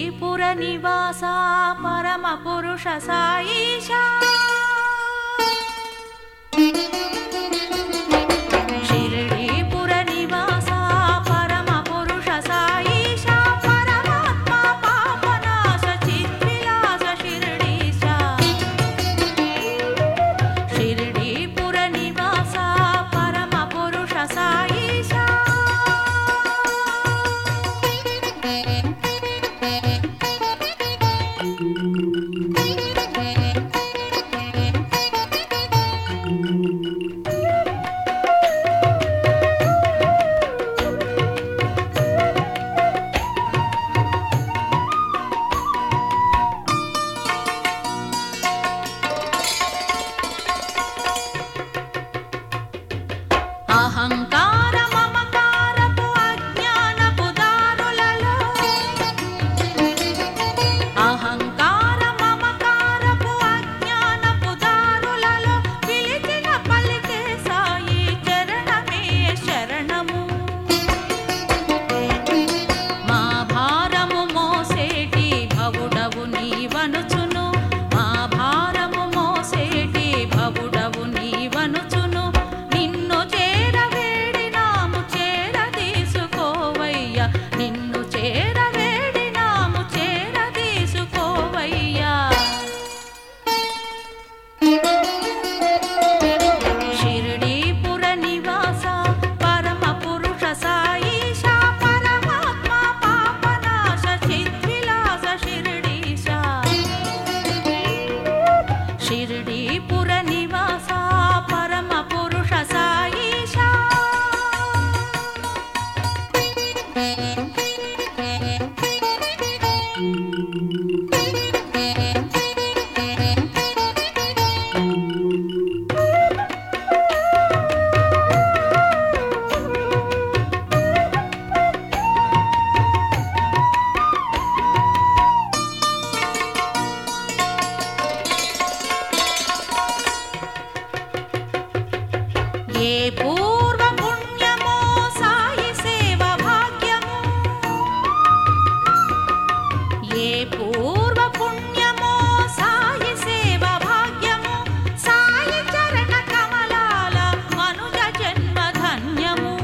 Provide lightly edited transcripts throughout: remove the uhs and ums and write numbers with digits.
షిరిడీపుర నివాస పరమ పురుష సాయిషా షిరిడీపుర నివాస పరమ పురుష సాయిషా పరమాత్మ పాపనాశ చిద్విలాస షిరిడీశా షిరిడీపుర నివాస పరమ పురుష సాయిషా అహంకార మమకారపు అజ్ఞానపు దారులలో అహంకార మమకారపు అజ్ఞానపు దారులలో పిలిచిన పలికే సాయి చరణమే శరణము మా భారము మోసేటి భవుడవు నీవనుచును మా భారము మోసేటి భవుడవు నీవనుచును నిన్ను చేరవేడినాము చేరదీసుకోవయ్యా నిన్ను చేరవేడినాము చేరదీసుకోవయ్యా షిరిడీపుర నివాస పరమ పురుష సాయిషా పరమాత్మ పాపనాశ చిద్విలాస షిరిడీశా షిరిడీపుర నివాస పరమ పురుష సాయిషా ఏ పూర్వ పుణ్యమో సాయి సేవ భాగ్యము ఏ పూర్వ పుణ్యమో సాయి సేవ భాగ్యము సాయి చరణ కమలాల మనుజ జన్మ ధన్యము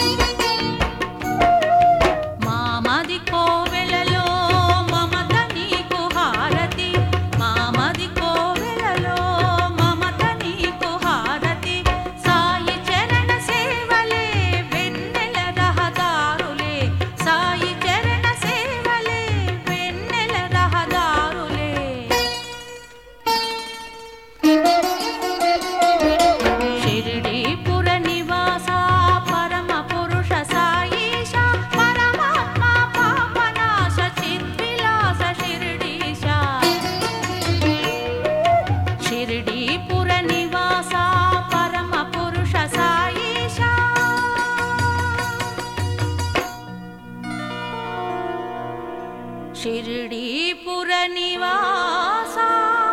మామది కోవెలలో మమత నీకు హారతి మామది కోవెలలో మమత నీకు హారతి సాయి చరణ సేవలే వెన్నెల రహదారులే సాయి చరణ సేవలే వెన్నెల రహదారులే షిరిడీపుర నివాస పరమ పురుష సాయిషా పరమాత్మ పాపనాశ చిద్విలాస షిరిడీశా షిరిడీపుర నివాస పరమ పురుష సాయిషా షిరిడీపుర నివాస